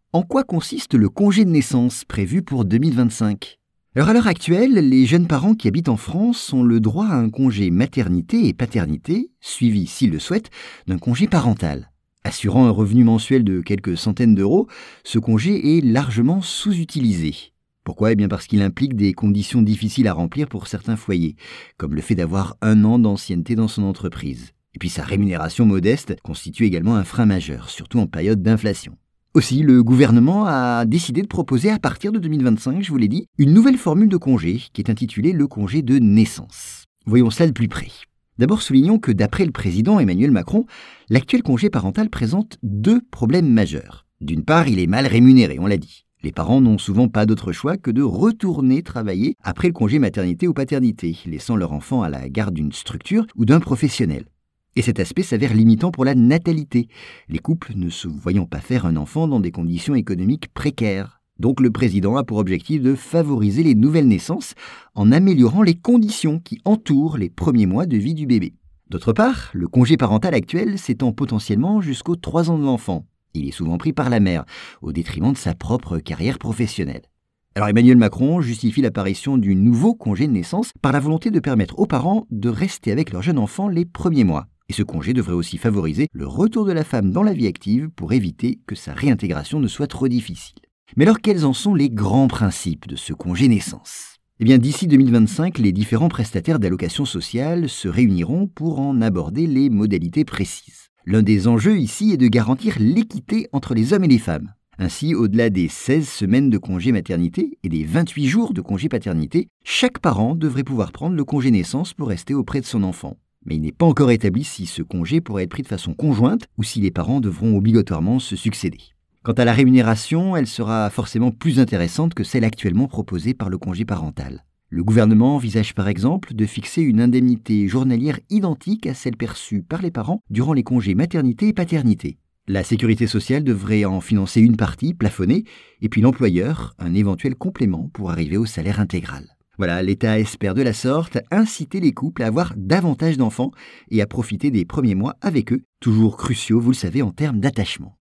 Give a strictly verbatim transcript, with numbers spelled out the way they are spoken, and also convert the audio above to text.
En quoi consiste le congé de naissance prévu pour deux mille vingt-cinq ? Alors à l'heure actuelle, les jeunes parents qui habitent en France ont le droit à un congé maternité et paternité, suivi, s'ils le souhaitent, d'un congé parental. Assurant un revenu mensuel de quelques centaines d'euros, ce congé est largement sous-utilisé. Pourquoi ? Eh bien parce qu'il implique des conditions difficiles à remplir pour certains foyers, comme le fait d'avoir un an d'ancienneté dans son entreprise. Et puis sa rémunération modeste constitue également un frein majeur, surtout en période d'inflation. Aussi, le gouvernement a décidé de proposer à partir de deux mille vingt-cinq, je vous l'ai dit, une nouvelle formule de congé qui est intitulée le congé de naissance. Voyons cela de plus près. D'abord, soulignons que d'après le président Emmanuel Macron, l'actuel congé parental présente deux problèmes majeurs. D'une part, il est mal rémunéré, on l'a dit. Les parents n'ont souvent pas d'autre choix que de retourner travailler après le congé maternité ou paternité, laissant leur enfant à la garde d'une structure ou d'un professionnel. Et cet aspect s'avère limitant pour la natalité, les couples ne se voyant pas faire un enfant dans des conditions économiques précaires. Donc le président a pour objectif de favoriser les nouvelles naissances en améliorant les conditions qui entourent les premiers mois de vie du bébé. D'autre part, le congé parental actuel s'étend potentiellement jusqu'aux trois ans de l'enfant. Il est souvent pris par la mère, au détriment de sa propre carrière professionnelle. Alors Emmanuel Macron justifie l'apparition du nouveau congé de naissance par la volonté de permettre aux parents de rester avec leur jeune enfant les premiers mois. Et ce congé devrait aussi favoriser le retour de la femme dans la vie active pour éviter que sa réintégration ne soit trop difficile. Mais alors quels en sont les grands principes de ce congé naissance ? Eh bien d'ici deux mille vingt-cinq, les différents prestataires d'allocations sociales se réuniront pour en aborder les modalités précises. L'un des enjeux ici est de garantir l'équité entre les hommes et les femmes. Ainsi, au-delà des seize semaines de congé maternité et des vingt-huit jours de congé paternité, chaque parent devrait pouvoir prendre le congé naissance pour rester auprès de son enfant. Mais il n'est pas encore établi si ce congé pourrait être pris de façon conjointe ou si les parents devront obligatoirement se succéder. Quant à la rémunération, elle sera forcément plus intéressante que celle actuellement proposée par le congé parental. Le gouvernement envisage par exemple de fixer une indemnité journalière identique à celle perçue par les parents durant les congés maternité et paternité. La sécurité sociale devrait en financer une partie, plafonnée, et puis l'employeur, un éventuel complément pour arriver au salaire intégral. Voilà, l'État espère de la sorte inciter les couples à avoir davantage d'enfants et à profiter des premiers mois avec eux, toujours cruciaux, vous le savez, en termes d'attachement.